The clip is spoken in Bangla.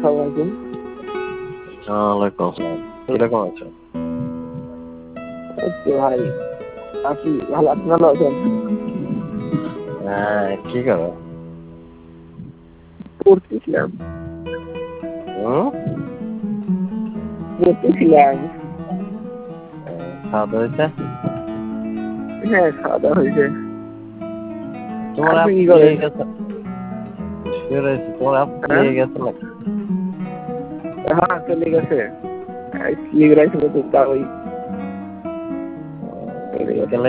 আসসালামু ওয়ালাইকুম আসসালাম। কিরকম আছো? এই তো ভাই আছি ভালো, আপনি ভালো আছেন? হ্যাঁ, কি করো? পড়তেছিলাম। হুম? পড়তেছিলাম। খাওয়া দাওয়া হয়েছে? হ্যাঁ, খাওয়া দাওয়া হয়েছে। তোমার আপনি আপ কি নিয়ে করেন? গেছে? শুয়ে রয়েছি। তোমার আপ হ্যাঁ, নিয়ে গেছে নাকি? হ্যাঁ চলে গেছে। স্লিপ রাইছিল তো তা ওই চলে গেছে। বিকেলে